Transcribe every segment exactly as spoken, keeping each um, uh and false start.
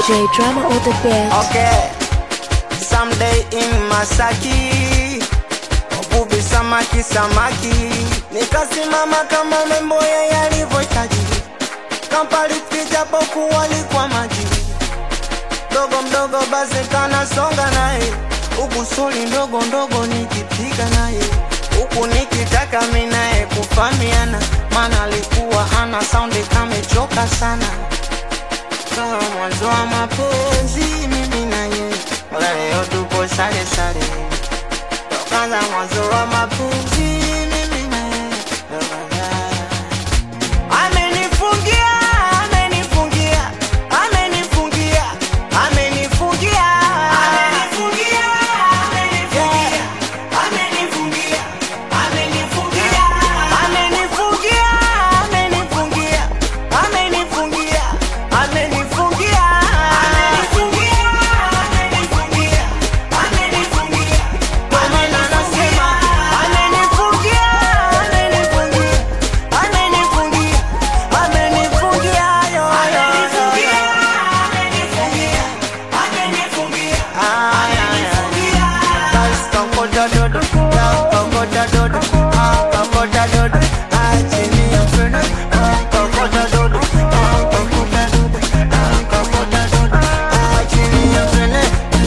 J Drama on the beat. Okay, someday in Masaki, uvuvi samaki samaki, nikasimama kama memboya yalivyohitaji, kampali picha poku walikuwa maji, dogo mdogo basi kana songa naye, huku soli ndogo ndogo nikipiga naye, huku nikitaka minae kufamiana, mana alikuwa ana soundi kamechoka sana. Kama mwanzo wa mapenzi mimi na yeye, wala leo tupo sare sare. Kama mwanzo wa mapenzi mimi na yeye, amenifungia, amenifungia, amenifungia, amenifungia, amenifungia, amenifungia, amenifungia, amenifungia, amenifungia, amenifungia, amenifungia, amenifungia, amenifungia, amenifungia, mama nasema amenifungia, amenifungia, amenifungia, amenifungia, yo yo amenifungia, amenifungia, amenifungia, basi kakoda dodo, kakoda dodo, kakoda dodo, achini ya frena, kakoda dodo, kakoda dodo, kakoda dodo, achini ya frena.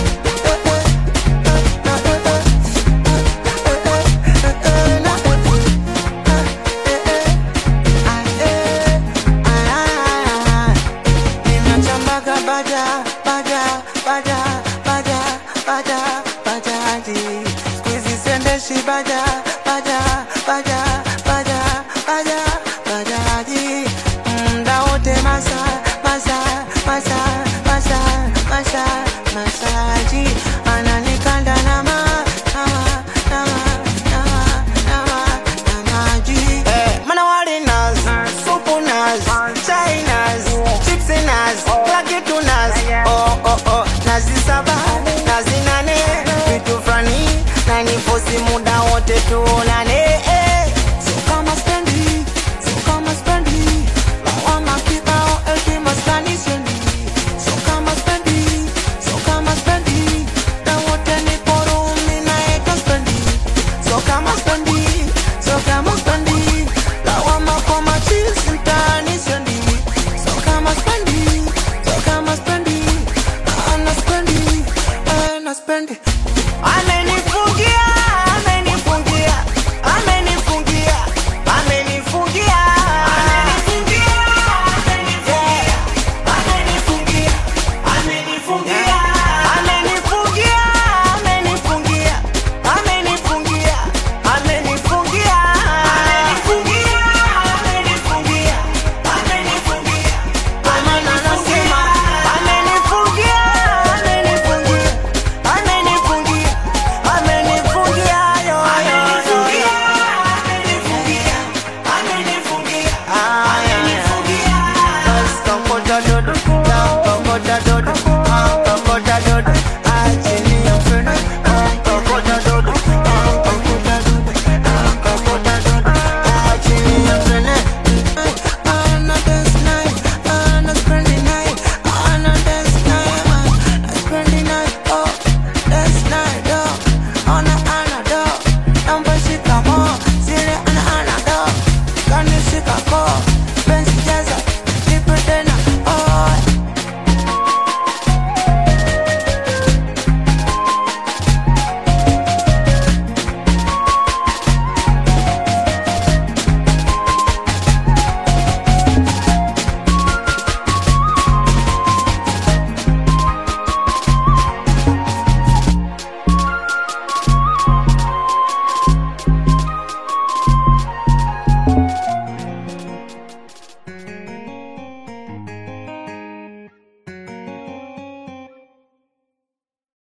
Ninachambaga baja, baja, baja, baja, baja, bajaji. Squeezy sendeshi baja, baja, baja, baja, baja, bajaji. Mda wote masa, masa, masa, masa, masa, masaji. Ananikanda nama, nama, nama, nama, nama, namaji. Eh, manawari naz, supu naz, chai naz, chipsi naz, laki tu naz. Oh, oh, oh, nazi saba, nazi nane, vitu frani, na nifosi muda wote tuonane. Eh, so kama spendi, so kama spendi, lawama kibao eti maskani sendi. So kama spendi, so kama spendi, na wote ni poru minaeka spendi. So kama spendi, so kama spendi, lawama kwa machis mtani sendi. So kama spendi, so kama spendi, ana spendi, ana spendi. Amenifungia, amenifungia, amenifungia, amenifungia, amenifungia, amenifungia, amenifungia, amenifungia, amenifungia, amenifungia, amenifungia, amenifungia, amenifungia, amenifungia, mama nasema amenifungia, amenifungia, amenifungia, amenifungia, yo yo amenifungia, amenifungia, amenifungia, amenifungia, basi kakoda dodo, kakoda dodo, kakoda dodo, achini ya frena, kakoda dodo, kakoda dodo, kakoda dodo, achini ya frena. Ana dance night, ana spendi night, ana dance night, ana spendi night, oh, dance night, oh, ana